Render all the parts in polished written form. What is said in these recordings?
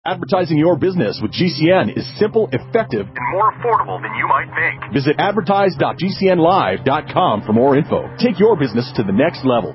Advertising your business with GCN is simple, effective, and more affordable than you might think. Visit advertise.gcnlive.com for more info. Take your business to the next level.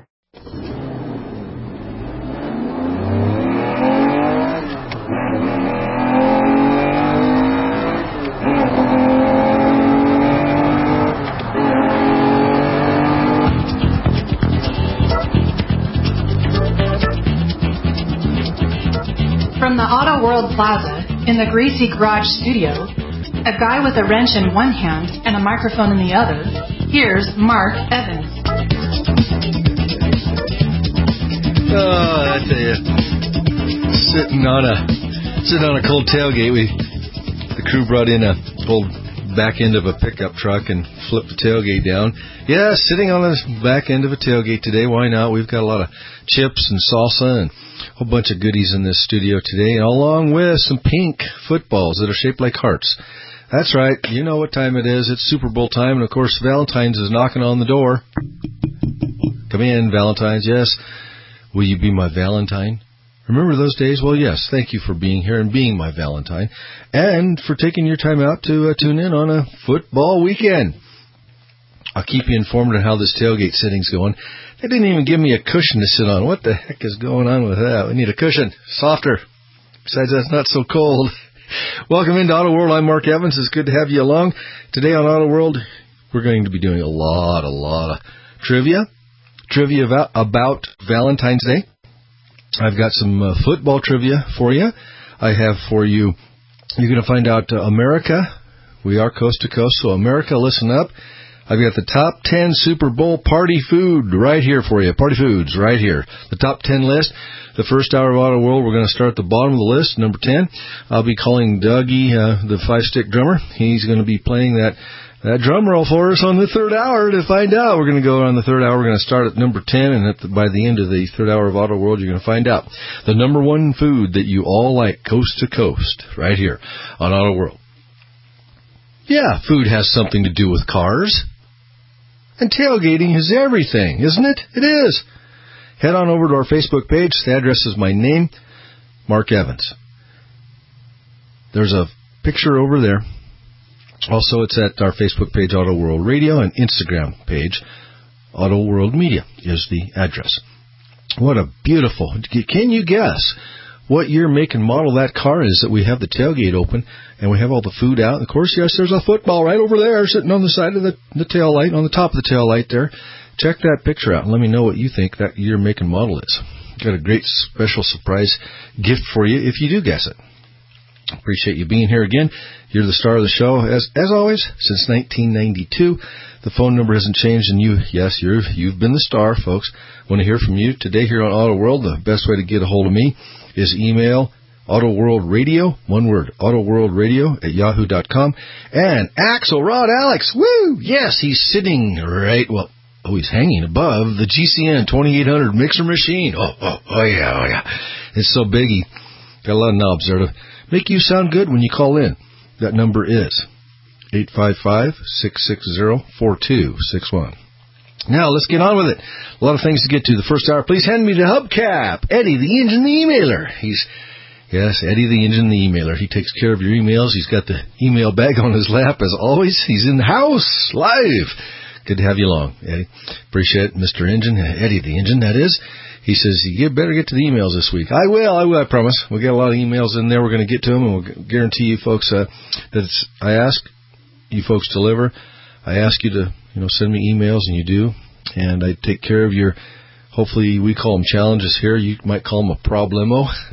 From the Auto World Plaza in the Greasy Garage studio, a guy with a wrench in one hand and a microphone in the other, here's Mark Evans. Oh, I tell you, sitting on a cold tailgate, the crew brought in a old back end of a pickup truck and flipped the tailgate down. Yeah, sitting on the back end of a tailgate today. Why not? We've got a lot of chips and salsa and a whole bunch of goodies in this studio today, along with some pink footballs that are shaped like hearts. That's right. You know what time it is. It's Super Bowl time, and of course, Valentine's is knocking on the door. Come in, Valentine's. Yes. Will you be my Valentine? Remember those days? Well, yes. Thank you for being here and being my Valentine, and for taking your time out to tune in on a football weekend. I'll keep you informed on how this tailgate sitting's going. They didn't even give me a cushion to sit on. What the heck is going on with that? We need a cushion. Softer. Besides, that's not so cold. Welcome into Auto World. I'm Mark Evans. It's good to have you along. Today on Auto World, we're going to be doing a lot of trivia. Trivia about Valentine's Day. I've got some football trivia for you. I have for you, you're going to find out America. We are coast to coast, so America, listen up. I've got the top 10 Super Bowl party food right here for you. Party foods right here. The top 10 list. The first hour of Auto World, we're going to start at the bottom of the list, number 10. I'll be calling Dougie, the five-stick drummer. He's going to be playing that drum roll for us on the third hour to find out. We're going to go on the third hour. We're going to start at number 10, and by the end of the third hour of Auto World, you're going to find out the number one food that you all like coast to coast right here on Auto World. Yeah, food has something to do with cars. And tailgating is everything, isn't it? It is. Head on over to our Facebook page. The address is my name, Mark Evans. There's a picture over there. Also, it's at our Facebook page, Auto World Radio, and Instagram page, Auto World Media is the address. What a beautiful... Can you guess what year, make, and model that car is that we have the tailgate open and we have all the food out? And of course, yes, there's a football right over there sitting on the side of the tail light, on the top of the tail light there. Check that picture out and let me know what you think that year, make, and model is. Got a great special surprise gift for you if you do guess it. Appreciate you being here again. You're the star of the show, as always, since 1992. The phone number hasn't changed, and you've been the star, folks. Want to hear from you today here on Auto World. The best way to get a hold of me is email AutoWorldRadio, one word, AutoWorldRadio@yahoo.com. And Axelrod Alex, woo! Yes, he's sitting he's hanging above the GCN 2800 mixer machine. Oh yeah. It's so big, he got a lot of knobs there to make you sound good when you call in. That number is 855-660-4261. Now, let's get on with it. A lot of things to get to. The first hour, please hand me the hubcap. Eddie, the engine, the emailer. Yes, Eddie, the engine, the emailer. He takes care of your emails. He's got the email bag on his lap, as always. He's in the house, live. Good to have you along, Eddie. Appreciate it, Mr. Engine. Eddie, the engine, that is. He says, you better get to the emails this week. I will, I promise. We'll get a lot of emails in there. We're going to get to them, and we'll guarantee you folks that I ask you folks to deliver. I ask you to send me emails, and you do. And I take care of your, hopefully we call them challenges here. You might call them a problem.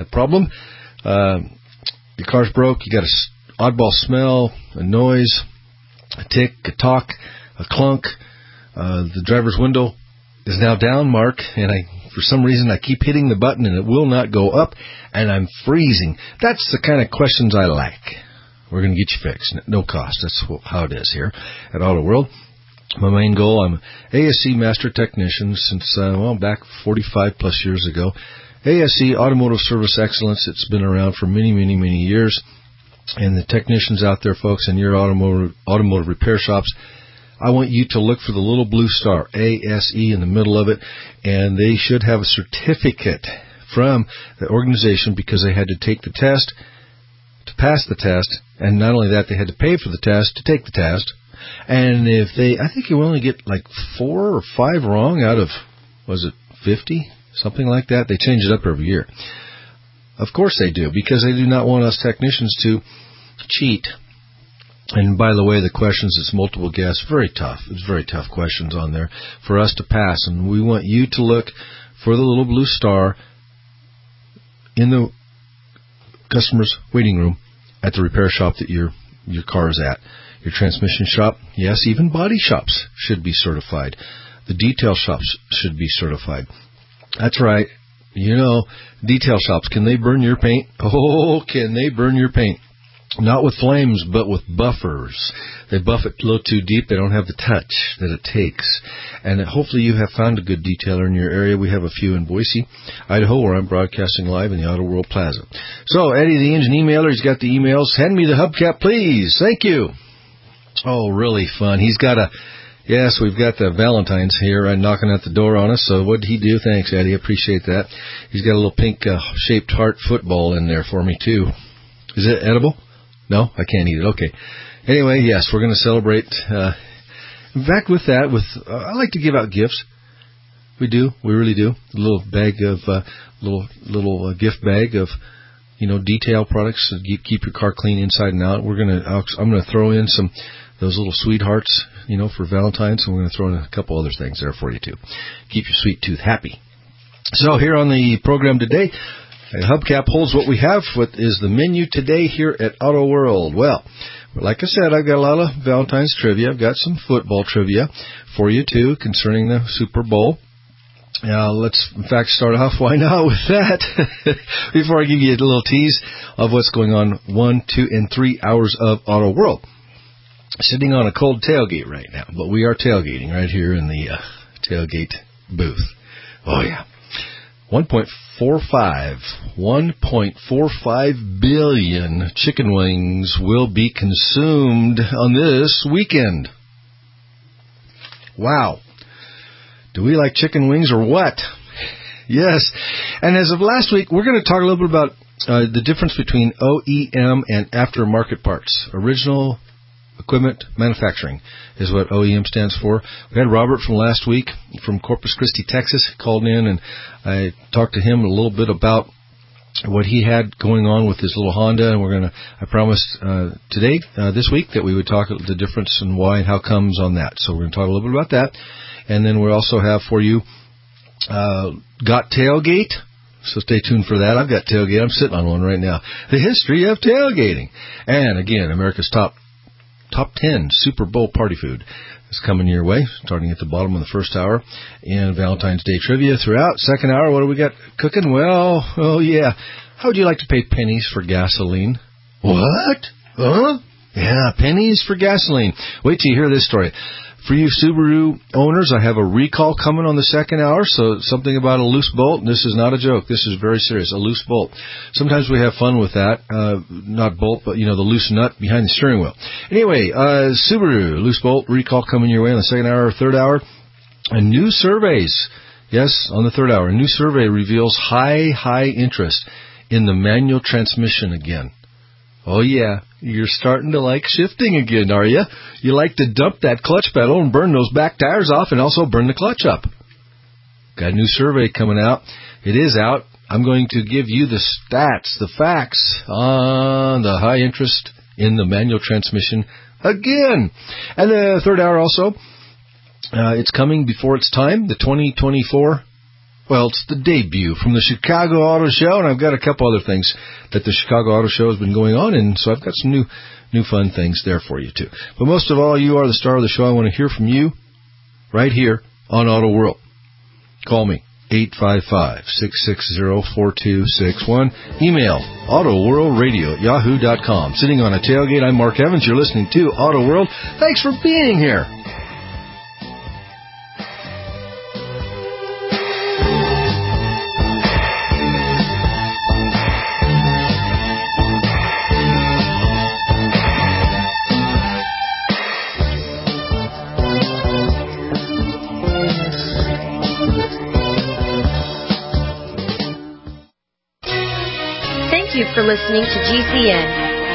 Your car's broke. You got an oddball smell, a noise, a tick, a talk, a clunk. The driver's window is now down, Mark, and for some reason I keep hitting the button and it will not go up, and I'm freezing. That's the kind of questions I like. We're going to get you fixed. No cost. That's how it is here at Auto World. My main goal, I'm ASE Master Technician since, back 45 plus years ago. ASE, Automotive Service Excellence, it's been around for many, many, many years. And the technicians out there, folks, in your automotive repair shops, I want you to look for the little blue star, ASE, in the middle of it, and they should have a certificate from the organization because they had to take the test to pass the test, and not only that, they had to pay for the test to take the test. And if I think you only get like 4 or 5 wrong out of, was it 50? Something like that. They change it up every year. Of course they do, because they do not want us technicians to cheat. And by the way, the questions, it's multiple guess, very tough. It's very tough questions on there for us to pass. And we want you to look for the little blue star in the customer's waiting room at the repair shop that your car is at. Your transmission shop, yes, even body shops should be certified. The detail shops should be certified. That's right. You know, detail shops, can they burn your paint? Oh, can they burn your paint? Not with flames, but with buffers. They buff it a little too deep. They don't have the touch that it takes. And hopefully you have found a good detailer in your area. We have a few in Boise, Idaho, where I'm broadcasting live in the Auto World Plaza. So, Eddie, the engine emailer, he's got the emails. Hand me the hubcap, please. Thank you. Oh, really fun. He's got yes, we've got the Valentine's here knocking at the door on us. So what did he do? Thanks, Eddie. I appreciate that. He's got a little pink-shaped heart football in there for me, too. Is it edible? No, I can't eat it. Okay. Anyway, yes, we're going to celebrate. In fact, with that, I like to give out gifts. We do. We really do. A little bag of little gift bag of detail products to keep your car clean inside and out. I'm going to throw in those little sweethearts, for Valentine's, and we're going to throw in a couple other things there for you too. Keep your sweet tooth happy. So here on the program today, Hubcap holds what we have. What is the menu today here at Auto World? Well, like I said, I've got a lot of Valentine's trivia. I've got some football trivia for you, too, concerning the Super Bowl. Let's, in fact, start off, why not, with that, before I give you a little tease of what's going on 1, 2, and 3 hours of Auto World. Sitting on a cold tailgate right now, but we are tailgating right here in the tailgate booth. Oh, yeah. 1.45 billion chicken wings will be consumed on this weekend. Wow. Do we like chicken wings or what? Yes. And as of last week, we're going to talk a little bit about the difference between OEM and aftermarket parts. Original equipment manufacturing is what OEM stands for. We had Robert from last week from Corpus Christi, Texas, called in, and I talked to him a little bit about what he had going on with his little Honda, and I promised this week that we would talk the difference and why and how comes on that. So we're going to talk a little bit about that. And then we also have for you Got Tailgate. So stay tuned for that. I've got tailgate. I'm sitting on one right now. The history of tailgating. And again, America's top 10 Super Bowl party food is coming your way, starting at the bottom of the first hour. And Valentine's Day trivia throughout. Second hour, what do we got cooking? Well, oh yeah. How would you like to pay pennies for gasoline? What? Huh? Yeah, pennies for gasoline. Wait till you hear this story. For you Subaru owners, I have a recall coming on the second hour, so something about a loose bolt. This is not a joke. This is very serious, a loose bolt. Sometimes we have fun with that, not bolt, but, the loose nut behind the steering wheel. Anyway, Subaru, loose bolt, recall coming your way on the second hour, third hour. And new surveys, yes, on the third hour, a new survey reveals high interest in the manual transmission again. Oh, yeah. You're starting to like shifting again, are you? You like to dump that clutch pedal and burn those back tires off and also burn the clutch up. Got a new survey coming out. It is out. I'm going to give you the stats, the facts on the high interest in the manual transmission again. And the third hour also, it's coming before its time, the 2024. Well, it's the debut from the Chicago Auto Show, and I've got a couple other things that the Chicago Auto Show has been going on, and so I've got some new fun things there for you, too. But most of all, you are the star of the show. I want to hear from you right here on Auto World. Call me, 855-660-4261. Email, autoworldradio@yahoo.com. Sitting on a tailgate, I'm Mark Evans. You're listening to Auto World. Thanks for being here. for listening to GCN.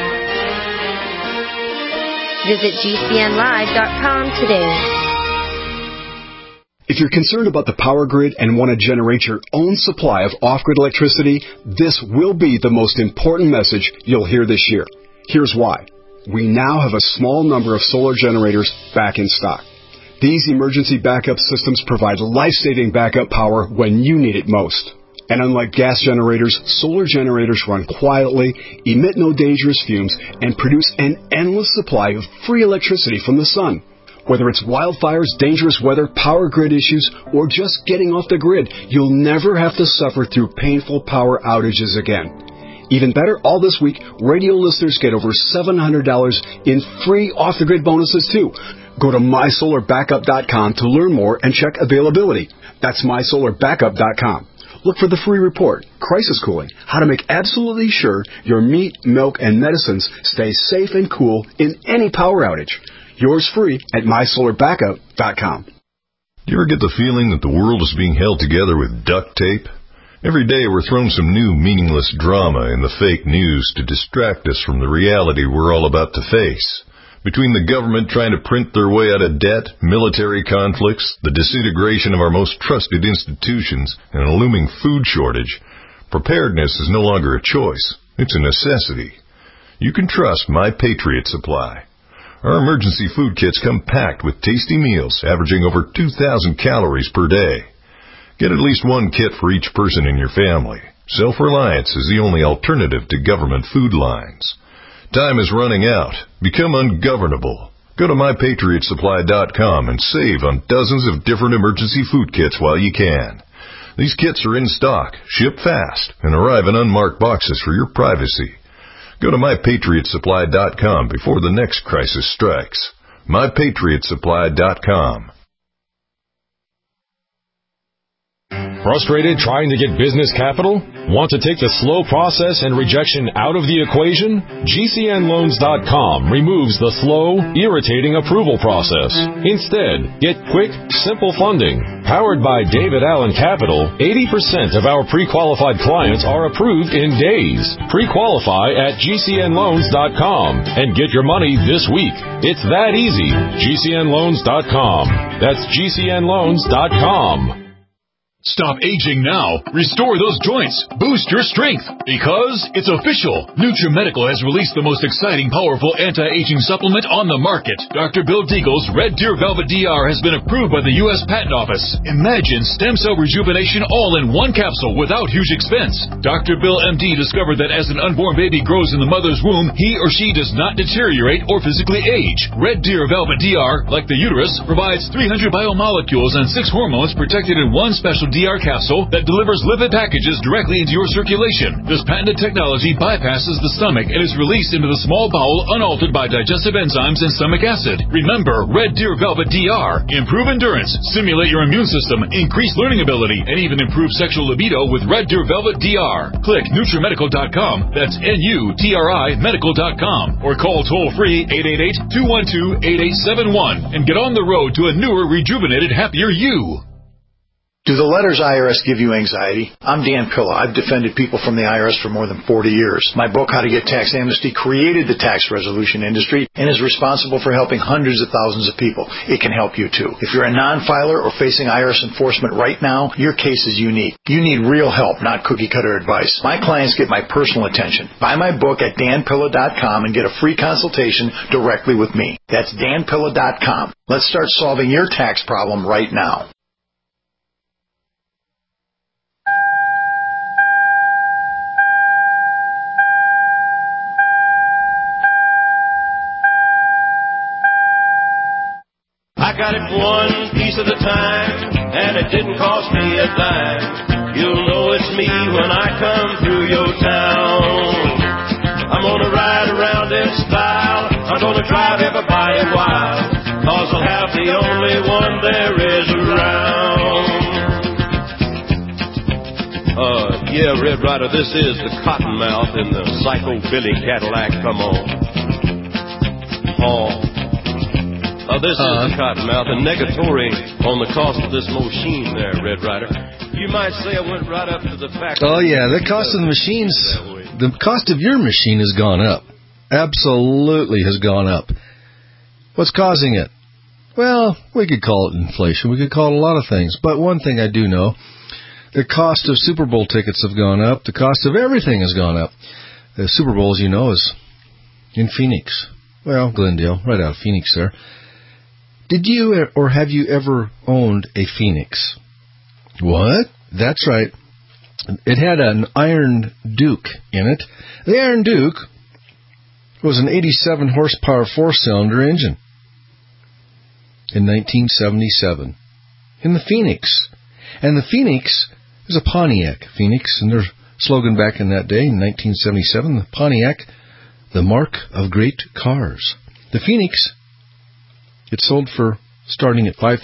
Visit GCNlive.com today. If you're concerned about the power grid and want to generate your own supply of off-grid electricity, this will be the most important message you'll hear this year. Here's why. We now have a small number of solar generators back in stock. These emergency backup systems provide life-saving backup power when you need it most. And unlike gas generators, solar generators run quietly, emit no dangerous fumes, and produce an endless supply of free electricity from the sun. Whether it's wildfires, dangerous weather, power grid issues, or just getting off the grid, you'll never have to suffer through painful power outages again. Even better, all this week, radio listeners get over $700 in free off-the-grid bonuses, too. Go to mysolarbackup.com to learn more and check availability. That's mysolarbackup.com. Look for the free report, Crisis Cooling, how to make absolutely sure your meat, milk, and medicines stay safe and cool in any power outage. Yours free at mysolarbackup.com. Do you ever get the feeling that the world is being held together with duct tape? Every day we're thrown some new meaningless drama in the fake news to distract us from the reality we're all about to face. Between the government trying to print their way out of debt, military conflicts, the disintegration of our most trusted institutions, and a looming food shortage, preparedness is no longer a choice. It's a necessity. You can trust My Patriot Supply. Our emergency food kits come packed with tasty meals averaging over 2,000 calories per day. Get at least one kit for each person in your family. Self-reliance is the only alternative to government food lines. Time is running out. Become ungovernable. Go to MyPatriotSupply.com and save on dozens of different emergency food kits while you can. These kits are in stock, ship fast, and arrive in unmarked boxes for your privacy. Go to MyPatriotSupply.com before the next crisis strikes. MyPatriotSupply.com. Frustrated trying to get business capital? Want to take the slow process and rejection out of the equation? GCNloans.com removes the slow, irritating approval process. Instead, get quick, simple funding. Powered by David Allen Capital, 80% of our pre-qualified clients are approved in days. Pre-qualify at GCNloans.com and get your money this week. It's that easy. GCNloans.com. That's GCNloans.com. Stop aging now. Restore those joints. Boost your strength. Because it's official. NutriMedical has released the most exciting, powerful anti-aging supplement on the market. Dr. Bill Deagle's Red Deer Velvet DR has been approved by the U.S. Patent Office. Imagine stem cell rejuvenation all in one capsule without huge expense. Dr. Bill MD discovered that as an unborn baby grows in the mother's womb, he or she does not deteriorate or physically age. Red Deer Velvet DR, like the uterus, provides 300 biomolecules and 6 hormones protected in one special DR capsule that delivers lipid packages directly into your circulation. This patented technology bypasses the stomach and is released into the small bowel unaltered by digestive enzymes and stomach acid. Remember, Red Deer Velvet DR. Improve endurance, stimulate your immune system, increase learning ability, and even improve sexual libido with Red Deer Velvet DR. Click NutriMedical.com, that's NUTRI Medical.com, or call toll-free 888-212-8871 and get on the road to a newer, rejuvenated, happier you. Do the letters IRS give you anxiety? I'm Dan Pilla. I've defended people from the IRS for more than 40 years. My book, How to Get Tax Amnesty, created the tax resolution industry and is responsible for helping hundreds of thousands of people. It can help you too. If you're a non-filer or facing IRS enforcement right now, your case is unique. You need real help, not cookie-cutter advice. My clients get my personal attention. Buy my book at danpilla.com and get a free consultation directly with me. That's danpilla.com. Let's start solving your tax problem right now. I got it one piece at a time, and it didn't cost me a dime. You'll know it's me when I come through your town. I'm gonna ride around in style, I'm gonna drive everybody wild, 'cause I'll have the only one there is around. Yeah, Red Rider, this is the Cottonmouth in the Psycho Billy Cadillac, come on. This is the Cottonmouth, and negatory on the cost of this machine there, Red Rider. You might say I went right up to the factory. Oh, yeah, the cost of the machine's the cost of your machine has gone up. Absolutely has gone up. What's causing it? Well, we could call it inflation. We could call it a lot of things. But one thing I do know, the cost of Super Bowl tickets have gone up. The cost of everything has gone up. The Super Bowl, as you know, is in Phoenix. Well, Glendale, right out of Phoenix there. Did you or have you ever owned a Phoenix? What? That's right. It had an Iron Duke in it. The Iron Duke was an 87 horsepower four-cylinder engine in 1977 in the Phoenix. And the Phoenix is a Pontiac Phoenix, and their slogan back in that day, in 1977, the Pontiac, the mark of great cars. The Phoenix, it sold for starting at $5,060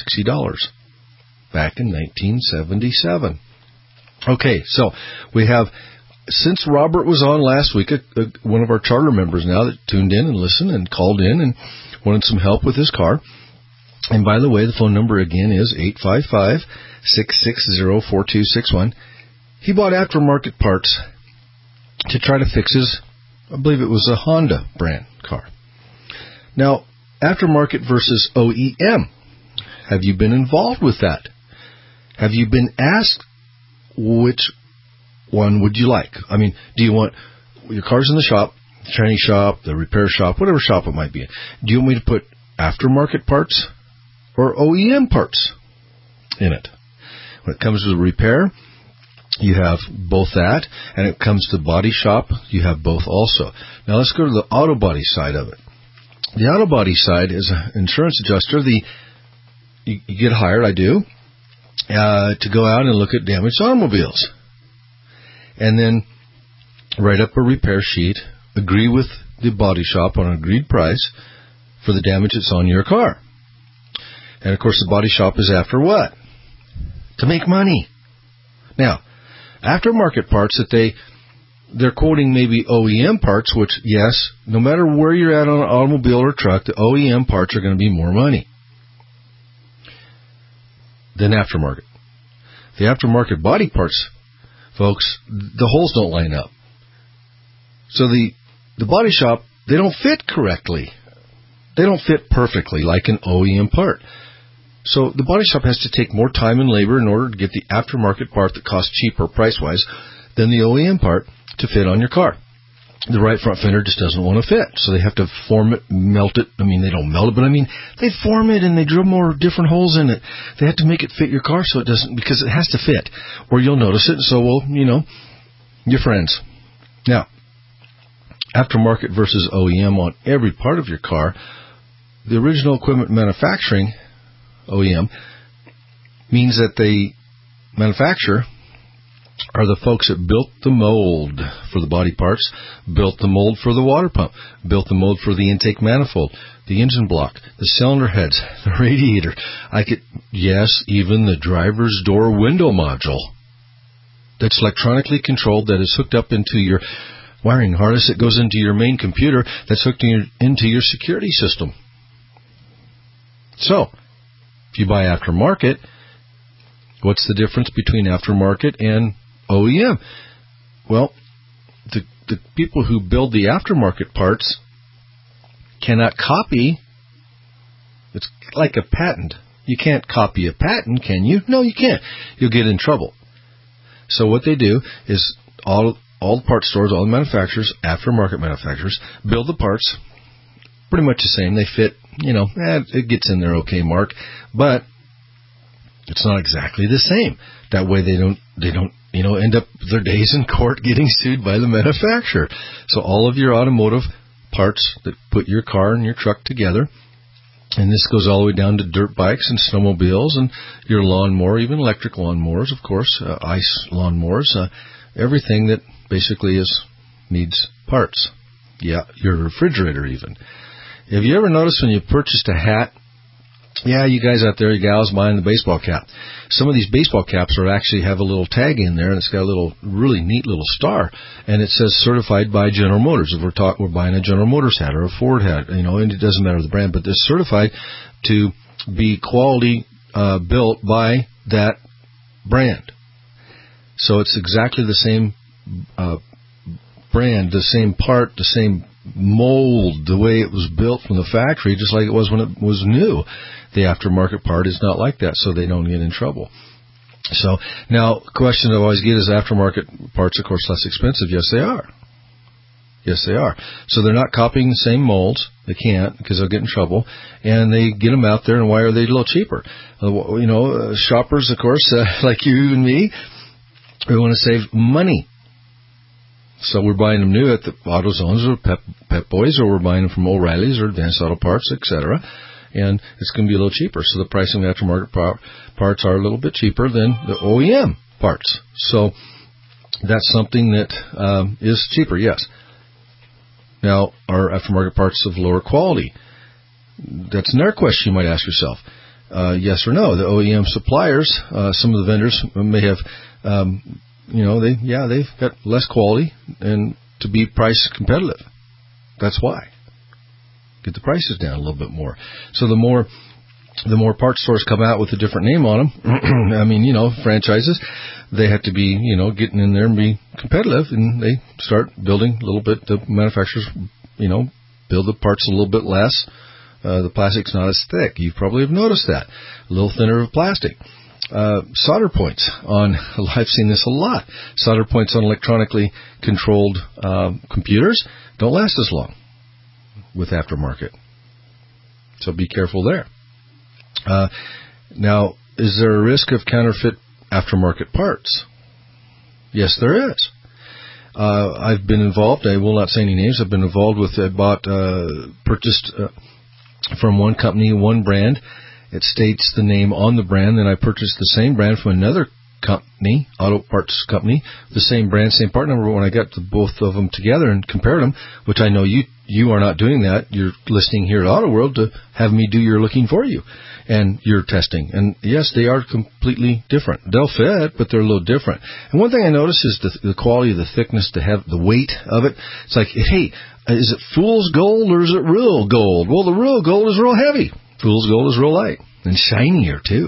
back in 1977. Okay, so we have, since Robert was on last week, one of our charter members now that tuned in and listened and called in and wanted some help with his car. And by the way, the phone number again is 855-660-4261. He bought aftermarket parts to try to fix his, I believe it was a Honda brand car. Now, aftermarket versus OEM. Have you been involved with that? Have you been asked which one would you like? I mean, do you want your car's in the shop, the training shop, the repair shop, whatever shop it might be? Do you want me to put aftermarket parts or OEM parts in it? When it comes to repair, you have both that, and it comes to body shop, you have both also. Now let's go to the auto body side of it. The auto body side is an insurance adjuster. You get hired, I do, to go out and look at damaged automobiles. And then write up a repair sheet, agree with the body shop on an agreed price for the damage that's on your car. And, of course, the body shop is after what? To make money. Now, aftermarket parts that they're quoting maybe OEM parts, which, yes, no matter where you're at on an automobile or truck, the OEM parts are going to be more money than aftermarket. The aftermarket body parts, folks, the holes don't line up. So the body shop, they don't fit correctly. They don't fit perfectly like an OEM part. So the body shop has to take more time and labor in order to get the aftermarket part that costs cheaper price-wise than the OEM part to fit on your car. The right front fender just doesn't want to fit, so they have to form it, melt it. I mean, they don't melt it, but I mean, they form it and they drill more different holes in it. They have to make it fit your car so it doesn't, because it has to fit, or you'll notice it, so will, your friends. Now, aftermarket versus OEM on every part of your car, the original equipment manufacturing, OEM, means that the manufacturer are the folks that built the mold for the body parts, built the mold for the water pump, built the mold for the intake manifold, the engine block, the cylinder heads, the radiator. Even the driver's door window module that's electronically controlled, that is hooked up into your wiring harness, that goes into your main computer, that's hooked into your security system. So, if you buy aftermarket, what's the difference between aftermarket and OEM? Well, the people who build the aftermarket parts cannot copy. It's like a patent. You can't copy a patent, can you? No, you can't. You'll get in trouble. So what they do is all the part stores, all the manufacturers, aftermarket manufacturers, build the parts pretty much the same. They fit, it gets in there okay, Mark, but it's not exactly the same. That way they don't end up their days in court getting sued by the manufacturer. So all of your automotive parts that put your car and your truck together, and this goes all the way down to dirt bikes and snowmobiles and your lawnmower, even electric lawnmowers, of course, ice lawnmowers, everything that basically needs parts. Yeah, your refrigerator even. Have you ever noticed when you purchased a hat? Yeah, you guys out there, you gals, buying the baseball cap. Some of these baseball caps actually have a little tag in there, and it's got a little, really neat little star, and it says certified by General Motors. If we're buying a General Motors hat or a Ford hat, and it doesn't matter the brand, but it's certified to be quality built by that brand. So it's exactly the same brand, the same part, the same mold, the way it was built from the factory, just like it was when it was new. The aftermarket part is not like that, so they don't get in trouble. So now, question I always get is aftermarket parts, of course, less expensive? Yes, they are. Yes, they are. So they're not copying the same molds. They can't because they'll get in trouble. And they get them out there, and why are they a little cheaper? Shoppers, of course, like you and me, we want to save money. So we're buying them new at the AutoZones or Pep Boys, or we're buying them from O'Reilly's or Advanced Auto Parts, etc. And it's going to be a little cheaper. So the pricing of aftermarket parts are a little bit cheaper than the OEM parts. So that's something that is cheaper, yes. Now, are aftermarket parts of lower quality? That's another question you might ask yourself. Yes or no. The OEM suppliers, some of the vendors may have, they've got less quality and to be price competitive. That's why. Get the prices down a little bit more. So the more parts stores come out with a different name on them, franchises, they have to be, getting in there and be competitive, and they start building a little bit, the manufacturers, build the parts a little bit less. The plastic's not as thick. You probably have noticed that. A little thinner of plastic. Solder points on, I've seen this a lot, solder points on electronically controlled computers don't last as long with aftermarket. So be careful there. Now, is there a risk of counterfeit aftermarket parts? Yes, there is. I've been involved, I will not say any names, I've been involved with, purchased from one company, one brand. It states the name on the brand, then I purchased the same brand from another company, auto parts company, the same brand, same part number. When I got both of them together and compared them, which I know you are not doing that. You're listening here at Auto World to have me do your looking for you and your testing. And yes, they are completely different. They'll fit, but they're a little different. And one thing I notice is the quality, the thickness, the weight of it. It's like, hey, is it fool's gold or is it real gold? Well, the real gold is real heavy. Fool's gold is real light and shinier too.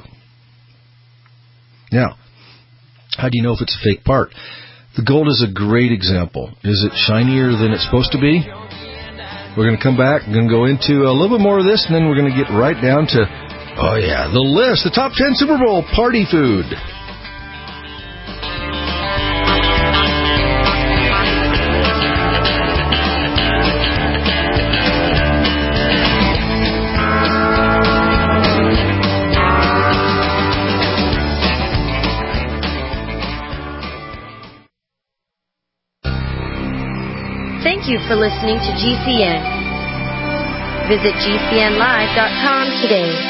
Now, how do you know if it's a fake part? The gold is a great example. Is it shinier than it's supposed to be? We're going to come back. We're going to go into a little bit more of this, and then we're going to get right down to, the list, the top 10 Super Bowl party food. Thank you for listening to GCN. Visit GCNlive.com today.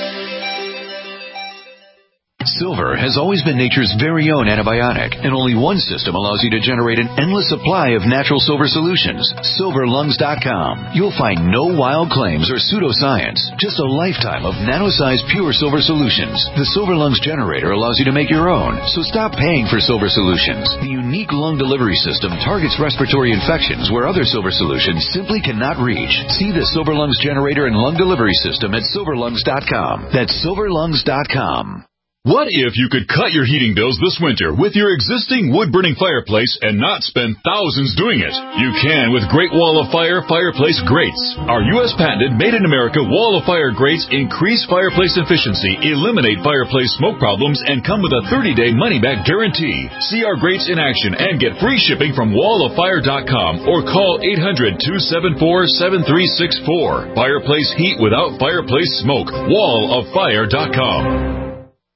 Silver has always been nature's very own antibiotic, and only one system allows you to generate an endless supply of natural silver solutions. SilverLungs.com. You'll find no wild claims or pseudoscience, just a lifetime of nano-sized pure silver solutions. The Silver Lungs generator allows you to make your own, so stop paying for silver solutions. The unique lung delivery system targets respiratory infections where other silver solutions simply cannot reach. See the Silver Lungs generator and lung delivery system at SilverLungs.com. That's SilverLungs.com. What if you could cut your heating bills this winter with your existing wood-burning fireplace and not spend thousands doing it? You can with Great Wall of Fire fireplace grates. Our U.S. patented, made-in-America Wall of Fire grates increase fireplace efficiency, eliminate fireplace smoke problems, and come with a 30-day money-back guarantee. See our grates in action and get free shipping from walloffire.com or call 800-274-7364. Fireplace heat without fireplace smoke. walloffire.com.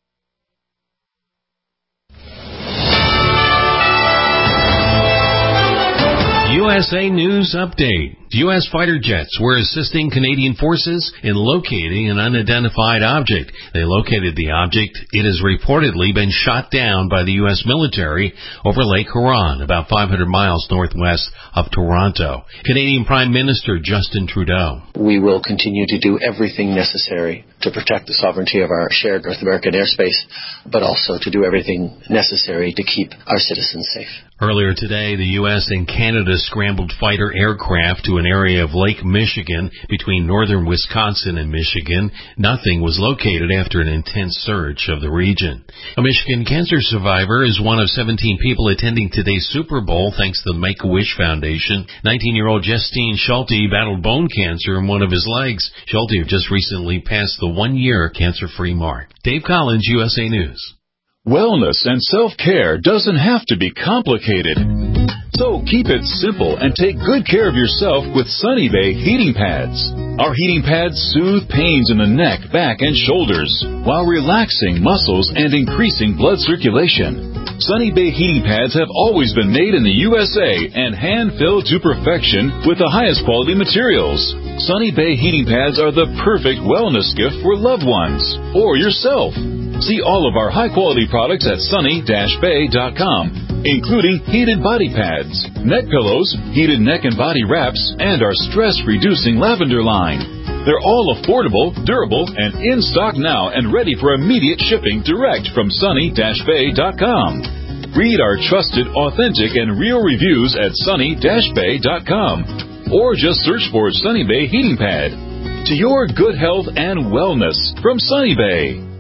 USA News Update. U.S. fighter jets were assisting Canadian forces in locating an unidentified object. They located the object. It has reportedly been shot down by the U.S. military over Lake Huron, about 500 miles northwest of Toronto. Canadian Prime Minister Justin Trudeau. We will continue to do everything necessary to protect the sovereignty of our shared North American airspace, but also to do everything necessary to keep our citizens safe. Earlier today, the U.S. and Canada scrambled fighter aircraft to an area of Lake Michigan between northern Wisconsin and Michigan. Nothing was located after an intense search of the region. A Michigan cancer survivor is one of 17 people attending today's Super Bowl thanks to the Make-A-Wish Foundation. 19-year-old Justine Schulte battled bone cancer in one of his legs. Schulte just recently passed the one-year cancer-free mark. Dave Collins, USA News. Wellness and self-care doesn't have to be complicated. So keep it simple and take good care of yourself with Sunny Bay heating pads. Our heating pads soothe pains in the neck, back, and shoulders while relaxing muscles and increasing blood circulation. Sunny Bay heating pads have always been made in the USA and hand-filled to perfection with the highest quality materials. Sunny Bay heating pads are the perfect wellness gift for loved ones or yourself. See all of our high-quality products at sunny-bay.com, including heated body pads, neck pillows, heated neck and body wraps, and our stress-reducing lavender line. They're all affordable, durable, and in stock now and ready for immediate shipping direct from sunny-bay.com. Read our trusted, authentic, and real reviews at sunny-bay.com, or just search for Sunny Bay Heating Pad. To your good health and wellness from Sunny Bay.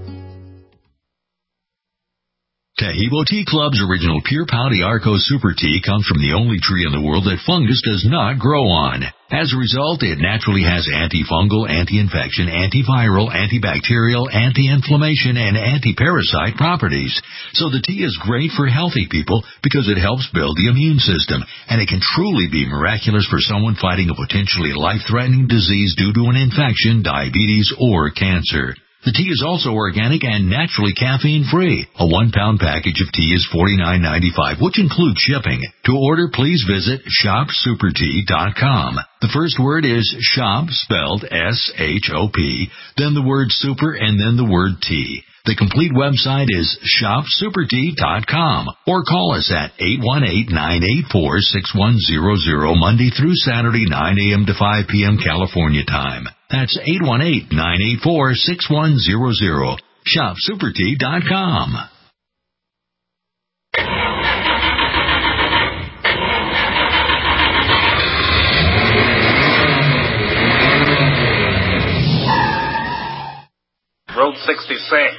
Taheebo Tea Club's original Pure Pouty Arco Super Tea comes from the only tree in the world that fungus does not grow on. As a result, it naturally has antifungal, anti-infection, antiviral, antibacterial, anti-inflammation, and anti-parasite properties. So the tea is great for healthy people because it helps build the immune system, and it can truly be miraculous for someone fighting a potentially life-threatening disease due to an infection, diabetes, or cancer. The tea is also organic and naturally caffeine-free. A 1-pound package of tea is $49.95, which includes shipping. To order, please visit shopsupertea.com. The first word is shop, spelled S-H-O-P, then the word super, and then the word tea. The complete website is shopsupertea.com, or call us at 818-984-6100 Monday through Saturday, 9 a.m. to 5 p.m. California time. That's 818-984-6100. shopsupertea.com. Road 66.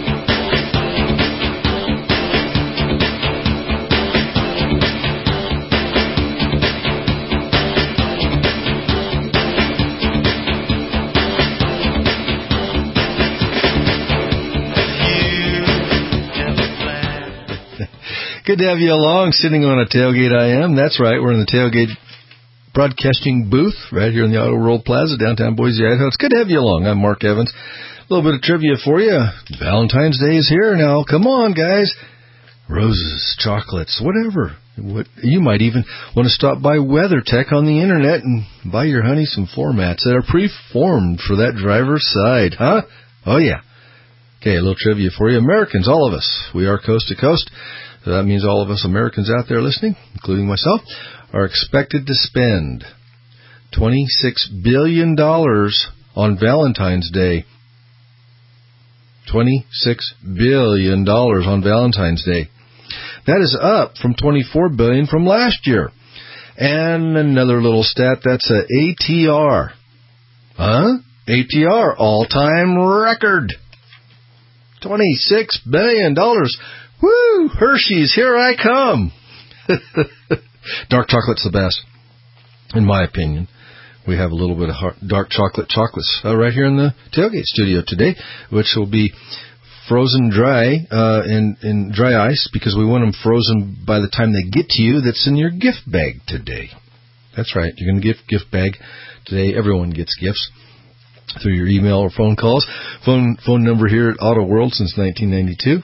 Good to have you along, sitting on a tailgate. I am. That's right. We're in the tailgate broadcasting booth right here in the Auto World Plaza, downtown Boise, Idaho. It's good to have you along. I'm Mark Evans. A little bit of trivia for you. Valentine's Day is here now. Come on, guys. Roses, chocolates, whatever. You might even want to stop by WeatherTech on the internet and buy your honey some floor mats that are pre-formed for that driver's side, huh? Oh, yeah. Okay, a little trivia for you. Americans, all of us, we are coast to coast. So that means all of us Americans out there listening, including myself, are expected to spend $26 billion on Valentine's Day. $26 billion on Valentine's Day. That is up from $24 billion from last year. And another little stat, that's a ATR. Huh? ATR, all-time record. $26 billion. Woo! Hershey's, here I come. Dark chocolate's the best, in my opinion. We have a little bit of dark chocolates right here in the tailgate studio today, which will be frozen dry in dry ice because we want them frozen by the time they get to you. That's in your gift bag today. That's right. You're going to get gift bag today. Everyone gets gifts through your email or phone calls. Phone number here at Auto World since 1992.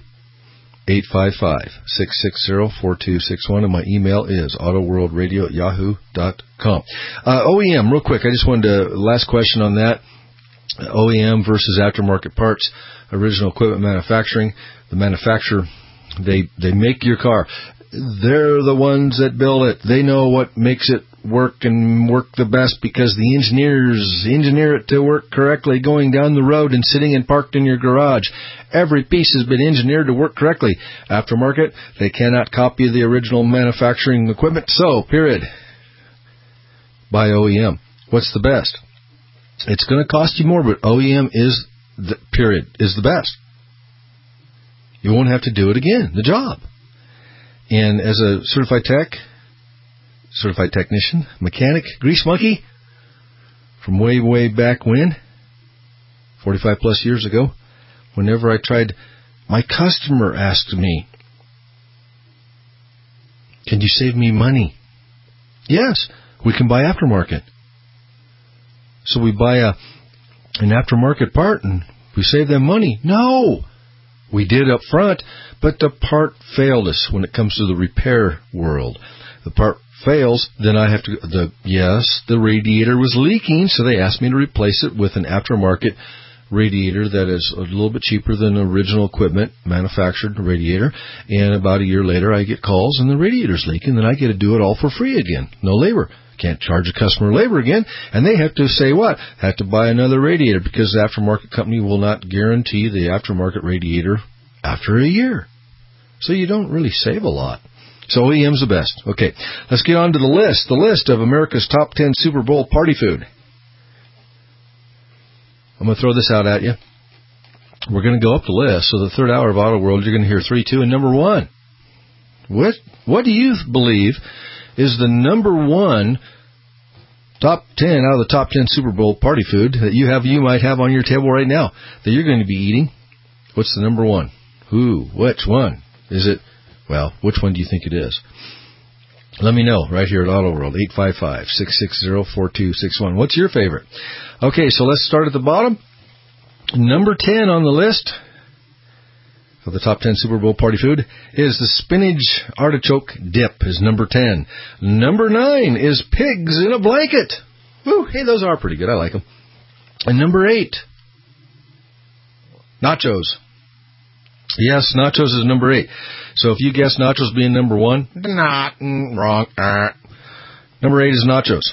855-660-4261, and my email is autoworldradio@yahoo.com. OEM, real quick, I just wanted to, last question on that. OEM versus aftermarket parts, original equipment manufacturing. The manufacturer, they make your car. They're the ones that build it. They know what makes it work and work the best because the engineers engineer it to work correctly going down the road and sitting and parked in your garage. Every piece has been engineered to work correctly. Aftermarket, they cannot copy the original manufacturing equipment. So, period. Buy OEM. What's the best? It's going to cost you more, but OEM is the best. You won't have to do it again, the job. And as a certified technician, mechanic, grease monkey, from way, way back when, 45 plus years ago, whenever I tried, my customer asked me, can you save me money? Yes, we can buy aftermarket. So we buy an aftermarket part and we save them money. No! We did up front, but the part failed us when it comes to the repair world. The part fails, then I have to, the radiator was leaking, so they asked me to replace it with an aftermarket radiator that is a little bit cheaper than original equipment, manufactured radiator, and about a year later I get calls and the radiator's leaking, then I get to do it all for free again. No labor. Can't charge a customer labor again, and they have to say what? Have to buy another radiator because the aftermarket company will not guarantee the aftermarket radiator after a year. So you don't really save a lot. So OEM's the best. Okay, let's get on to the list. The list of America's top 10 Super Bowl party food. I'm going to throw this out at you. We're going to go up the list. So the third hour of Auto World, you're going to hear 3, 2, and number 1. What do you believe is the number 1 top 10 out of the top 10 Super Bowl party food that you might have on your table right now that you're going to be eating? What's the number 1? Which one? Is it, which one do you think it is? Let me know right here at Auto World, 855-660-4261. What's your favorite? Okay, so let's start at the bottom. Number 10 on the list of the top 10 Super Bowl party food is the spinach artichoke dip is number 10. Number 9 is pigs in a blanket. Ooh, hey, those are pretty good. I like them. And number 8, nachos. Yes, nachos is number 8. So if you guess nachos being number 1, not wrong. Number 8 is nachos.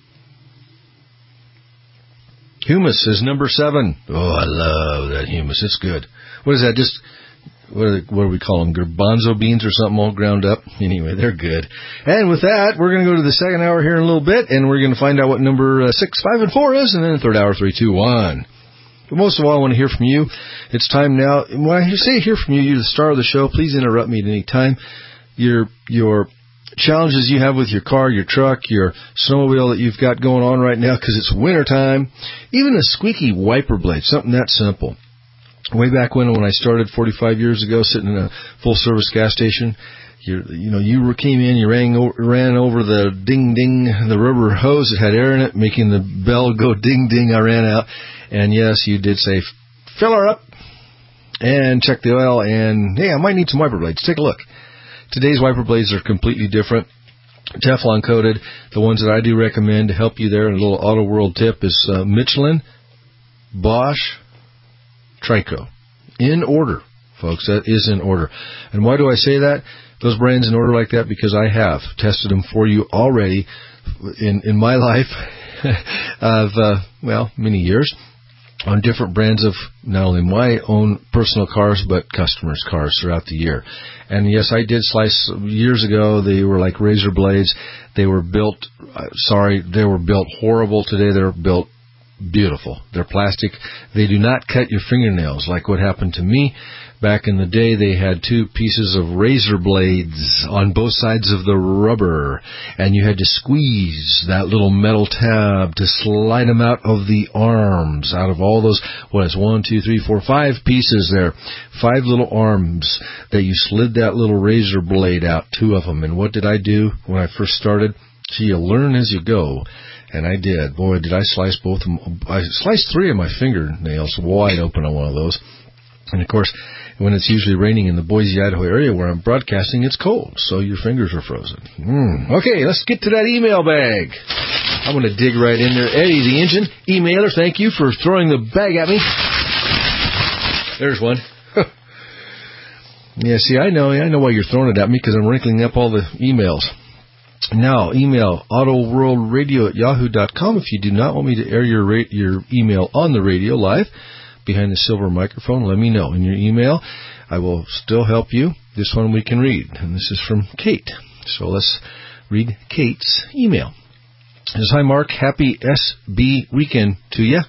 Hummus is number 7. Oh, I love that hummus. It's good. What is that? Just what do we call them? Garbanzo beans or something all ground up? Anyway, they're good. And with that, we're going to go to the second hour here in a little bit, and we're going to find out what number 6, 5, and 4 is, and then the third hour, 3, 2, 1. But most of all, I want to hear from you. It's time now. When I say hear from you, you're the star of the show. Please interrupt me at any time. Your challenges you have with your car, your truck, your snowmobile that you've got going on right now because it's winter time. Even a squeaky wiper blade, something that simple. Way back when I started 45 years ago, sitting in a full-service gas station, you came in, you ran over the ding-ding, the rubber hose that had air in it, making the bell go ding-ding. I ran out, and yes, you did say, fill her up and check the oil, and hey, I might need some wiper blades. Take a look. Today's wiper blades are completely different. Teflon coated. The ones that I do recommend to help you there, and a little Auto World tip is Michelin, Bosch, Trico. In order, folks. That is in order. And why do I say that? Those brands in order like that? Because I have tested them for you already in my life of, many years on different brands of not only my own personal cars, but customers' cars throughout the year. And yes, I did slice years ago. They were like razor blades. They were built, they were built horrible. Today they're built beautiful. They're plastic. They do not cut your fingernails like what happened to me. Back in the day, they had 2 pieces of razor blades on both sides of the rubber, and you had to squeeze that little metal tab to slide them out of the arms, out of all those, 5 pieces there. 5 little arms that you slid that little razor blade out, 2 of them. And what did I do when I first started? So you learn as you go. And I did. Boy, did I slice both of them. I sliced 3 of my fingernails wide open on one of those. And, of course, when it's usually raining in the Boise, Idaho area where I'm broadcasting, it's cold, so your fingers are frozen. Okay, let's get to that email bag. I'm going to dig right in there. Eddie, the engine emailer, thank you for throwing the bag at me. There's one. Yeah, see, I know why you're throwing it at me, because I'm wrinkling up all the emails. Now, email autoworldradio@yahoo.com. If you do not want me to air your email on the radio live behind the silver microphone, let me know in your email. I will still help you. This one we can read, and this is from Kate. So let's read Kate's email. It says, hi, Mark. Happy SB weekend to you.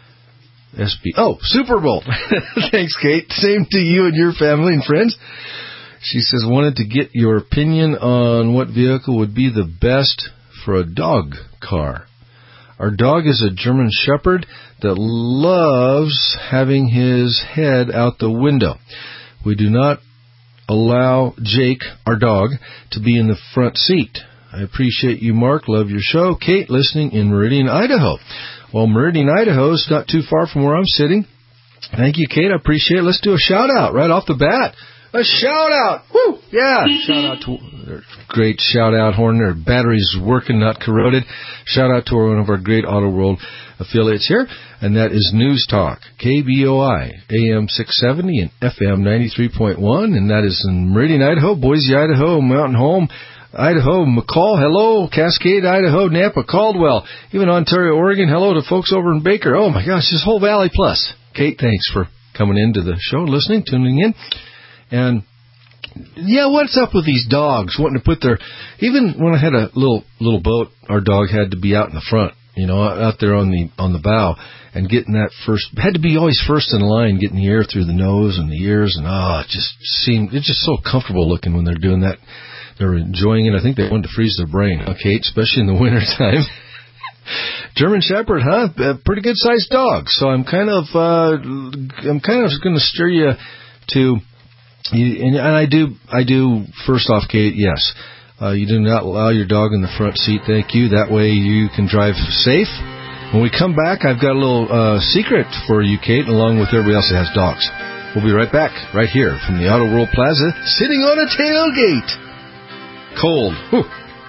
Super Bowl. Thanks, Kate. Same to you and your family and friends. She says, wanted to get your opinion on what vehicle would be the best for a dog car. Our dog is a German Shepherd that loves having his head out the window. We do not allow Jake, our dog, to be in the front seat. I appreciate you, Mark. Love your show. Kate, listening in Meridian, Idaho. Well, Meridian, Idaho is not too far from where I'm sitting. Thank you, Kate. I appreciate it. Let's do a shout-out right off the bat. A shout-out! Woo! Yeah! Shout-out to great shout-out horn. Their battery's working, not corroded. Shout-out to one of our great Auto World affiliates here, and that is News Talk, KBOI, AM 670 and FM 93.1, and that is in Meridian, Idaho, Boise, Idaho, Mountain Home, Idaho, McCall, hello, Cascade, Idaho, Nampa, Caldwell, even Ontario, Oregon, hello to folks over in Baker. Oh, my gosh, this whole valley plus. Kate, thanks for coming into the show, listening, tuning in. And, yeah, what's up with these dogs wanting to put their... Even when I had a little boat, our dog had to be out in the front, out there on the bow, and getting that first... Had to be always first in line, getting the air through the nose and the ears, and, it's just so comfortable looking when they're doing that. They're enjoying it. I think they wanted to freeze their brain, okay, especially in the wintertime. German Shepherd, huh? A pretty good-sized dog. So I'm kind of going to steer you to... And I do. First off, Kate, yes. You do not allow your dog in the front seat. Thank you. That way you can drive safe. When we come back, I've got a little secret for you, Kate, along with everybody else that has dogs. We'll be right back, right here from the Auto World Plaza, sitting on a tailgate. Cold. Whew.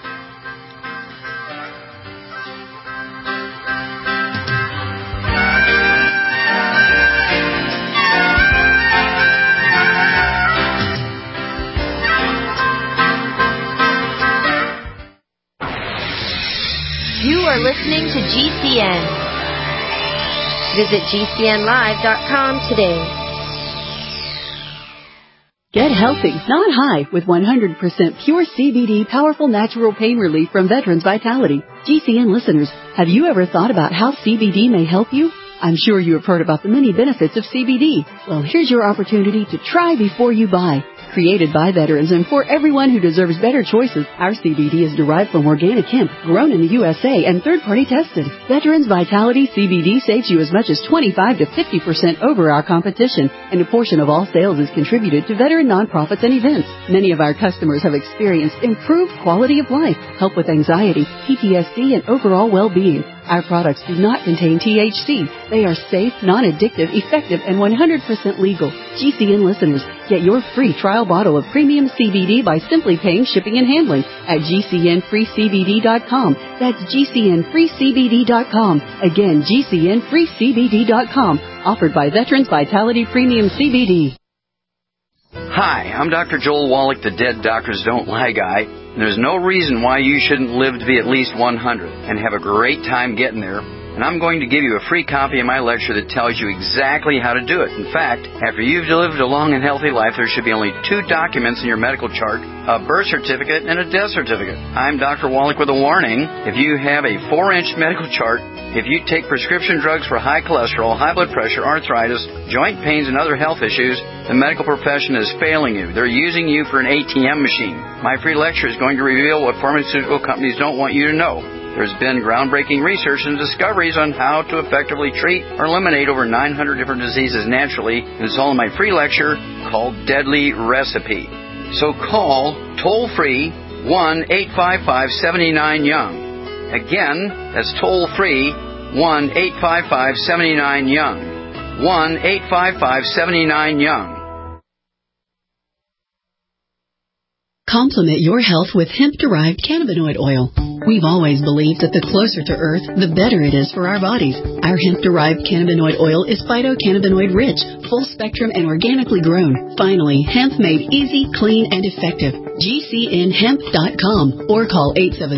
Listening to GCN. Visit GCNlive.com today. Get healthy, not high, with 100% pure CBD powerful natural pain relief from Veterans Vitality. GCN listeners, have you ever thought about how CBD may help you? I'm sure you have heard about the many benefits of CBD. Well, here's your opportunity to try before you buy. Created by veterans and for everyone who deserves better choices, our CBD is derived from organic hemp, grown in the USA, and third-party tested. Veterans Vitality CBD saves you as much as 25 to 50% over our competition, and a portion of all sales is contributed to veteran nonprofits and events. Many of our customers have experienced improved quality of life, help with anxiety, PTSD, and overall well-being. Our products do not contain THC. They are safe, non-addictive, effective, and 100% legal. GCN listeners, get your free trial bottle of premium CBD by simply paying shipping and handling at GCNFreeCBD.com. That's GCNFreeCBD.com. Again, GCNFreeCBD.com. Offered by Veterans Vitality Premium CBD. Hi, I'm Dr. Joel Wallach, the Dead Doctors Don't Lie guy. There's no reason why you shouldn't live to be at least 100 and have a great time getting there. And I'm going to give you a free copy of my lecture that tells you exactly how to do it. In fact, after you've lived a long and healthy life, there should be only 2 documents in your medical chart, a birth certificate and a death certificate. I'm Dr. Wallach with a warning. If you have a 4-inch medical chart, if you take prescription drugs for high cholesterol, high blood pressure, arthritis, joint pains, and other health issues, the medical profession is failing you. They're using you for an ATM machine. My free lecture is going to reveal what pharmaceutical companies don't want you to know. There's been groundbreaking research and discoveries on how to effectively treat or eliminate over 900 different diseases naturally, and it's all in my free lecture called Deadly Recipe. So call toll-free 1-855-79-YOUNG. Again, that's toll-free 1-855-79-YOUNG. 1-855-79-YOUNG. Complement your health with hemp-derived cannabinoid oil. We've always believed that the closer to Earth, the better it is for our bodies. Our hemp-derived cannabinoid oil is phytocannabinoid rich, full spectrum, and organically grown. Finally, hemp made easy, clean, and effective. GCNhemp.com or call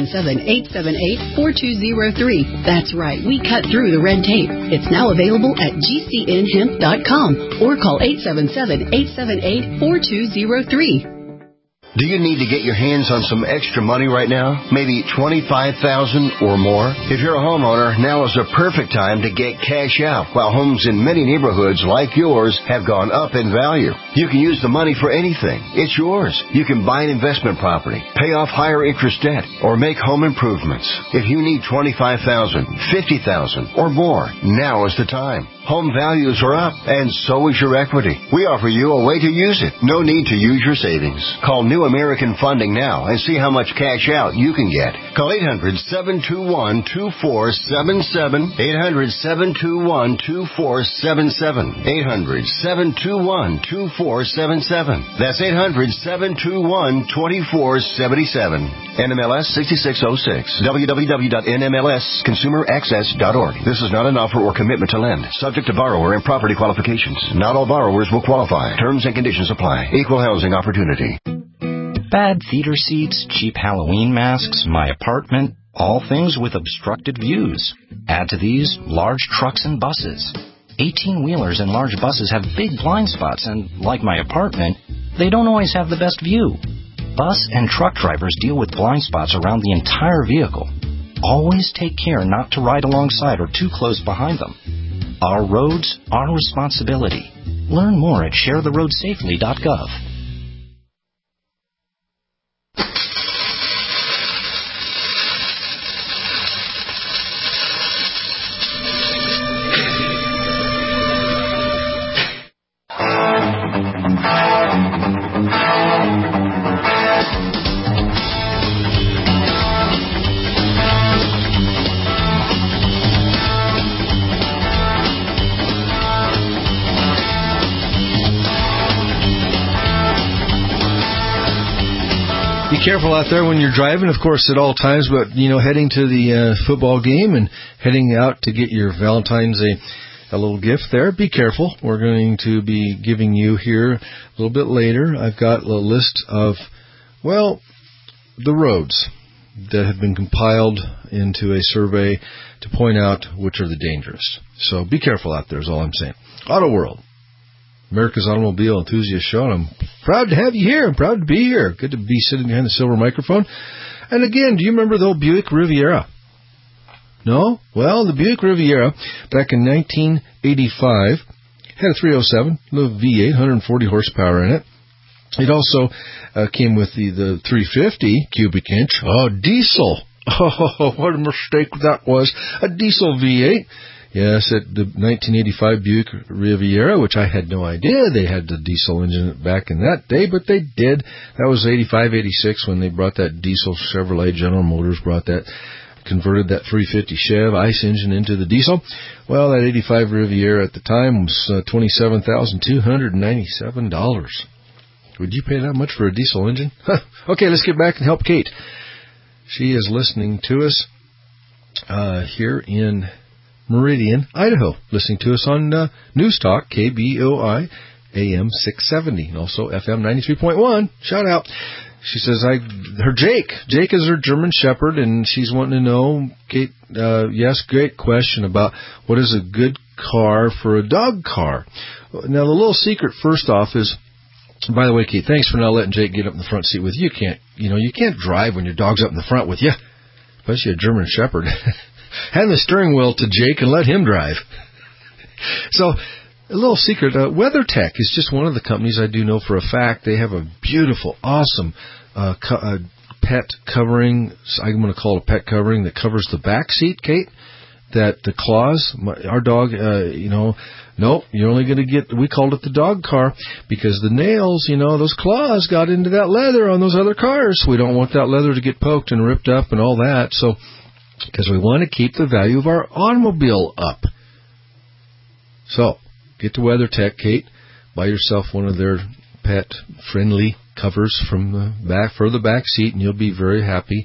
877-878-4203. That's right, we cut through the red tape. It's now available at GCNhemp.com or call 877-878-4203. Do you need to get your hands on some extra money right now? Maybe $25,000 or more? If you're a homeowner, now is the perfect time to get cash out while homes in many neighborhoods like yours have gone up in value. You can use the money for anything. It's yours. You can buy an investment property, pay off higher interest debt, or make home improvements. If you need $25,000, $50,000, or more, now is the time. Home values are up, and so is your equity. We offer you a way to use it. No need to use your savings. Call New American Funding now and see how much cash out you can get. Call 800-721-2477. 800-721-2477. 800-721-2477. That's 800-721-2477. NMLS 6606. www.nmlsconsumeraccess.org. This is not an offer or commitment to lend. Subject to borrower and property qualifications. Not all borrowers will qualify. Terms and conditions apply. Equal housing opportunity. Bad theater seats, cheap Halloween masks, my apartment, all things with obstructed views. Add to these large trucks and buses. 18-wheelers and large buses have big blind spots, and like my apartment, they don't always have the best view. Bus and truck drivers deal with blind spots around the entire vehicle. Always take care not to ride alongside or too close behind them. Our roads, our responsibility. Learn more at sharetheroadsafely.gov. Be careful out there when you're driving, of course, at all times, but, heading to the football game and heading out to get your Valentine's a little gift there. Be careful. We're going to be giving you here a little bit later. I've got a list of, the roads that have been compiled into a survey to point out which are the dangerous. So be careful out there is all I'm saying. Auto World, America's Automobile Enthusiast Show, and I'm proud to have you here. I'm proud to be here. Good to be sitting behind the silver microphone. And again, do you remember the old Buick Riviera? No? Well, the Buick Riviera, back in 1985, had a 307, little V8, 140 horsepower in it. It also came with the 350 cubic inch, diesel. Oh, what a mistake that was. A diesel V8. Yes, at the 1985 Buick Riviera, which I had no idea they had the diesel engine back in that day, but they did. That was 85, 86 when they brought that diesel. Chevrolet General Motors brought that, converted that 350 Chev ICE engine into the diesel. Well, that 85 Riviera at the time was $27,297. Would you pay that much for a diesel engine? Okay, let's get back and help Kate. She is listening to us here in Meridian, Idaho, listening to us on News Talk, KBOI, AM 670, and also FM 93.1. Shout out. She says, Jake is her German Shepherd, and she's wanting to know, Kate, yes, great question about what is a good car for a dog car. Now, the little secret, first off, is, by the way, Kate, thanks for not letting Jake get up in the front seat with you. You can't drive when your dog's up in the front with you, especially a German Shepherd. Hand the steering wheel to Jake and let him drive. So, a little secret, WeatherTech is just one of the companies I do know for a fact. They have a beautiful, awesome pet covering. I'm going to call it a pet covering that covers the back seat, Kate. That the claws, our dog, nope, you're only going to get, we called it the dog car, because the nails, those claws got into that leather on those other cars. We don't want that leather to get poked and ripped up and all that. So, because we want to keep the value of our automobile up. So, get to WeatherTech, Kate. Buy yourself one of their pet-friendly covers from the back for the back seat, and you'll be very happy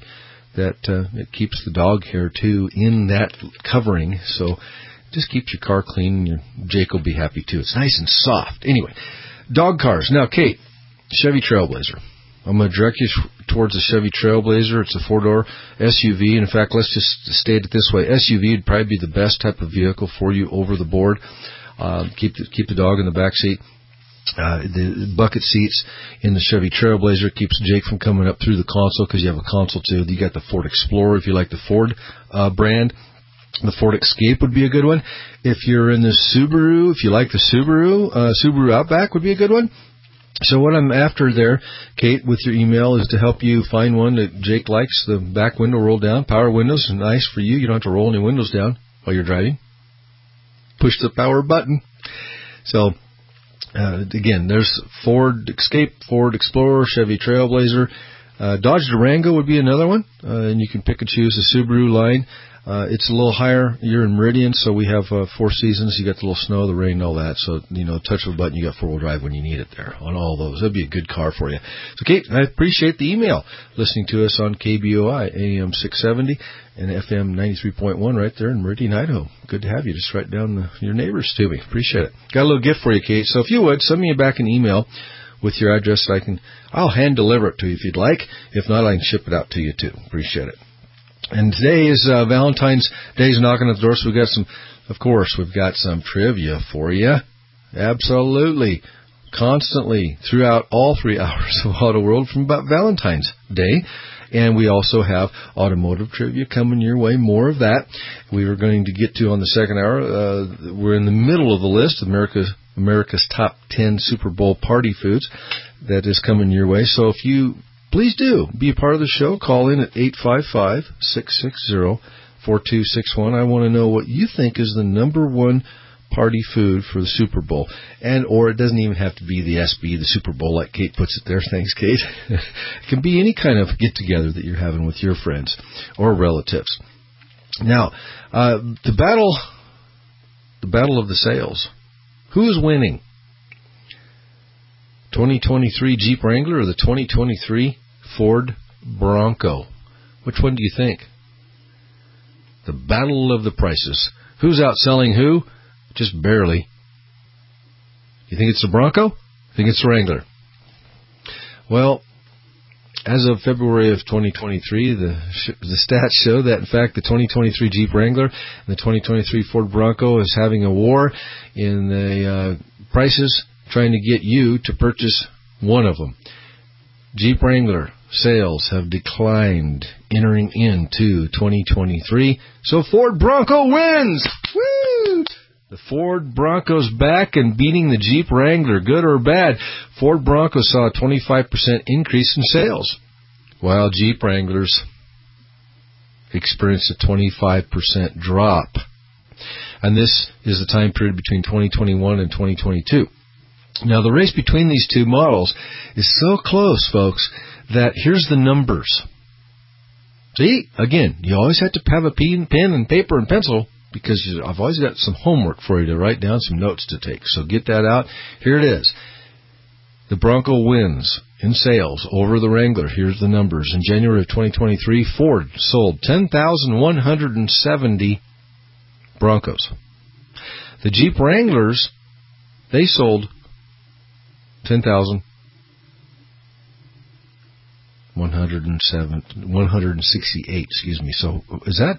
that it keeps the dog hair, too, in that covering. So just keeps your car clean, and Jake will be happy, too. It's nice and soft. Anyway, dog cars. Now, Kate, Chevy Trailblazer. I'm going to direct you towards the Chevy Trailblazer. It's a 4-door SUV. And in fact, let's just state it this way. SUV would probably be the best type of vehicle for you over the board. Keep the dog in the back seat. The bucket seats in the Chevy Trailblazer keeps Jake from coming up through the console because you have a console too. You got the Ford Explorer if you like the Ford brand. The Ford Escape would be a good one. If you're in the Subaru, if you like the Subaru Outback would be a good one. So what I'm after there, Kate, with your email is to help you find one that Jake likes. The back window rolled down, power windows, nice for you. You don't have to roll any windows down while you're driving. Push the power button. So again, there's Ford Escape, Ford Explorer, Chevy Trailblazer. Dodge Durango would be another one, and you can pick and choose the Subaru line. It's a little higher. You're in Meridian, so we have 4 seasons. You got the little snow, the rain, all that. So, touch of a button, you got 4-wheel drive when you need it there on all those. That'd be a good car for you. So, Kate, I appreciate the email. Listening to us on KBOI, AM 670 and FM 93.1 right there in Meridian, Idaho. Good to have you. Just write down your neighbors to me. Appreciate it. Got a little gift for you, Kate. So if you would, send me back an email with your address. I'll hand deliver it to you if you'd like. If not, I can ship it out to you too. Appreciate it. And today is Valentine's Day's knocking at the door, so we've got some trivia for you. Absolutely. Constantly throughout all 3 hours of Auto World from about Valentine's Day. And we also have automotive trivia coming your way, more of that. We were going to get to on the second hour. We're in the middle of the list, America's top 10 Super Bowl party foods. That is coming your way. So if you please do be a part of the show. Call in at 855-660-4261. I want to know what you think is the number one party food for the Super Bowl. Or it doesn't even have to be the SB, the Super Bowl, like Kate puts it there. Thanks, Kate. It can be any kind of get-together that you're having with your friends or relatives. Now, the battle of the sales. Who's winning? 2023 Jeep Wrangler or the 2023 Ford Bronco? Which one do you think? The battle of the prices. Who's outselling who? Just barely. You think it's the Bronco? You think it's the Wrangler? Well, as of February of 2023, the stats show that, in fact, the 2023 Jeep Wrangler and the 2023 Ford Bronco is having a war in the prices, trying to get you to purchase one of them. Jeep Wrangler sales have declined entering into 2023, so Ford Bronco wins! Woo! The Ford Bronco's back and beating the Jeep Wrangler, good or bad. Ford Bronco saw a 25% increase in sales, while Jeep Wranglers experienced a 25% drop. And this is the time period between 2021 and 2022. Now, the race between these two models is so close, folks, that here's the numbers. See, again, you always have to have a pen and paper and pencil, because I've always got some homework for you to write down, some notes to take. So get that out. Here it is. The Bronco wins in sales over the Wrangler. Here's the numbers. In January of 2023, Ford sold 10,170 Broncos. The Jeep Wranglers, they sold 168, excuse me. So is that,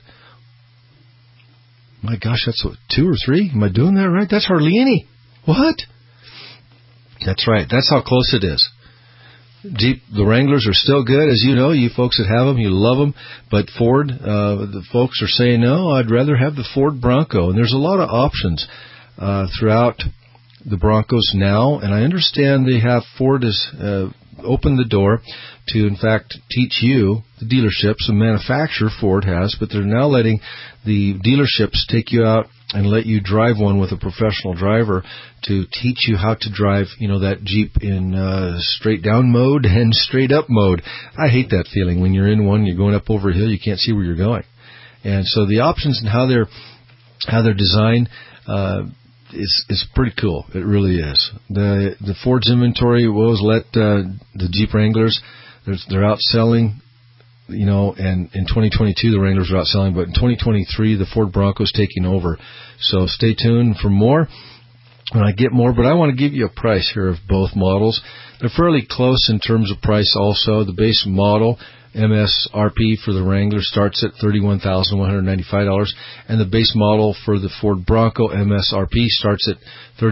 my gosh, that's what, 2 or 3? Am I doing that right? That's hardly any. What? That's right. That's how close it is. Jeep, the Wranglers are still good, as you know. You folks that have them, you love them. But Ford, the folks are saying, no, I'd rather have the Ford Bronco. And there's a lot of options throughout the Broncos now. And I understand Ford has opened the door to, in fact, teach you, the dealerships, a manufacturer Ford has, but they're now letting the dealerships take you out and let you drive one with a professional driver to teach you how to drive, that Jeep in straight down mode and straight up mode. I hate that feeling when you're in one, you're going up over a hill, you can't see where you're going. And so the options and how they're designed is pretty cool. It really is. The Ford's inventory will let the Jeep Wranglers, they're outselling and in 2022 the Wranglers are outselling, but in 2023 the Ford Bronco's taking over. So stay tuned for more when I get more, but I want to give you a price here of both models. They're fairly close in terms of price also. The base model MSRP for the Wrangler starts at $31,195, and the base model for the Ford Bronco MSRP starts at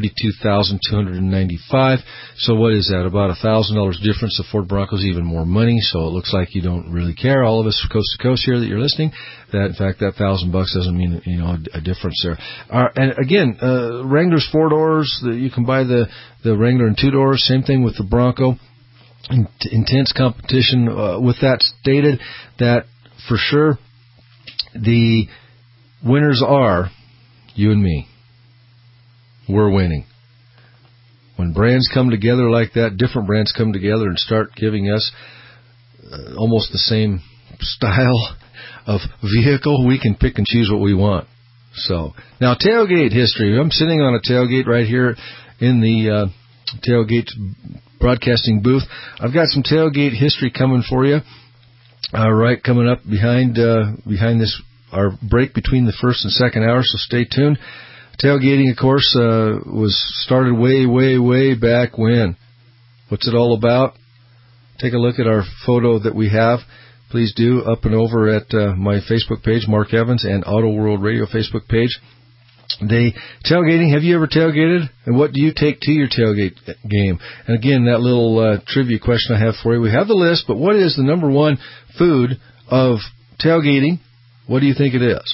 $32,295. So what is that? About $1,000 difference. The Ford Bronco's even more money, so it looks like you don't really care. All of us coast to coast here that you're listening, that in fact that $1,000 doesn't mean a difference there. And again, Wranglers 4-doors. You can buy the Wrangler in 2-doors. Same thing with the Bronco. Intense competition. With that stated, that for sure the winners are you and me. We're winning. When brands come together like that, different brands come together and start giving us almost the same style of vehicle, we can pick and choose what we want. So now tailgate history. I'm sitting on a tailgate right here in the tailgate broadcasting booth. I've got some tailgate history coming for you. All right, coming up behind this, our break between the first and second hour, so stay tuned. Tailgating, of course, was started way back when. What's it all about? Take a look at our photo that we have. Please do, up and over at my Facebook page, Mark Evans, and Auto World Radio Facebook page. Tailgating, have you ever tailgated? And what do you take to your tailgate game? And again, that little trivia question I have for you. We have the list, but what is the number one food of tailgating? What do you think it is?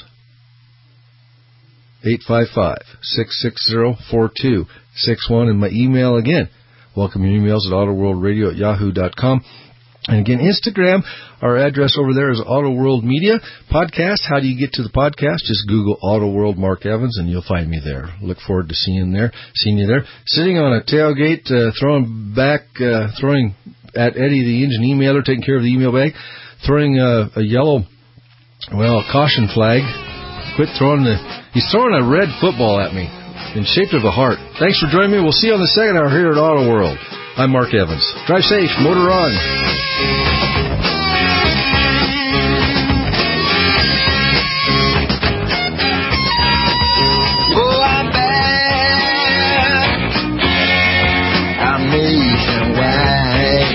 855-660-4261. And my email again. Welcome your emails at autoworldradio@yahoo.com. And again, Instagram, our address over there is Auto World Media. Podcast, how do you get to the podcast? Just Google Auto World Mark Evans and you'll find me there. Look forward to seeing you there. Sitting on a tailgate, throwing at Eddie the engine emailer, taking care of the email bag, throwing a yellow, caution flag. He's throwing a red football at me in shape of a heart. Thanks for joining me. We'll see you on the second hour here at Auto World. I'm Mark Evans. Drive safe. Motor on. Oh, I'm back. I'm nationwide.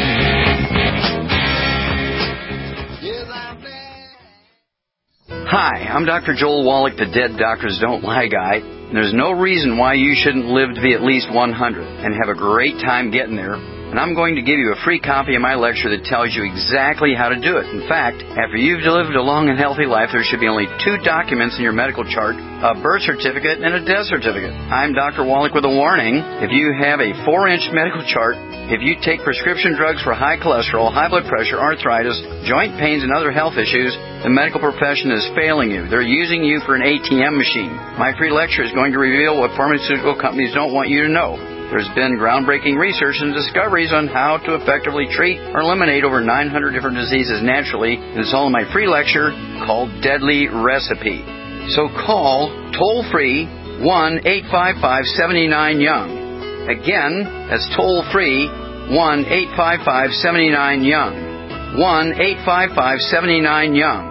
Yes, I'm back. Hi, I'm Dr. Joel Wallach, the Dead Doctors Don't Lie guy. There's no reason why you shouldn't live to be at least 100 and have a great time getting there. And I'm going to give you a free copy of my lecture that tells you exactly how to do it. In fact, after you've lived a long and healthy life, there should be only 2 documents in your medical chart, a birth certificate and a death certificate. I'm Dr. Wallach with a warning. If you have a 4-inch medical chart, if you take prescription drugs for high cholesterol, high blood pressure, arthritis, joint pains, and other health issues, the medical profession is failing you. They're using you for an ATM machine. My free lecture is going to reveal what pharmaceutical companies don't want you to know. There's been groundbreaking research and discoveries on how to effectively treat or eliminate over 900 different diseases naturally, and it's all in my free lecture called Deadly Recipe. So call toll-free 1-855-79-YOUNG. Again, that's toll-free 1-855-79-YOUNG. 1-855-79-YOUNG.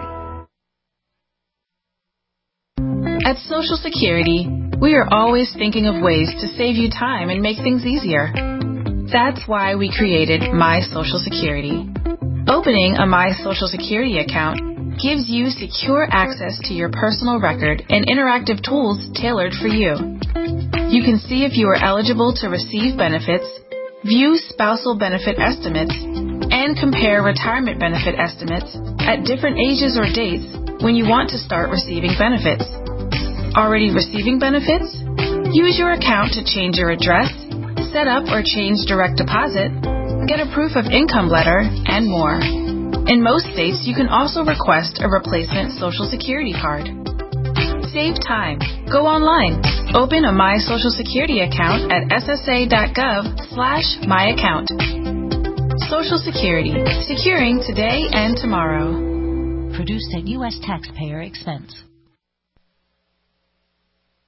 At Social Security, we are always thinking of ways to save you time and make things easier. That's why we created My Social Security. Opening a My Social Security account gives you secure access to your personal record and interactive tools tailored for you. You can see if you are eligible to receive benefits, view spousal benefit estimates, and compare retirement benefit estimates at different ages or dates when you want to start receiving benefits. Already receiving benefits? Use your account to change your address, set up or change direct deposit, get a proof of income letter, and more. In most states, you can also request a replacement Social Security card. Save time. Go online. Open a My Social Security account at ssa.gov/myaccount. Social Security. Securing today and tomorrow. Produced at U.S. taxpayer expense.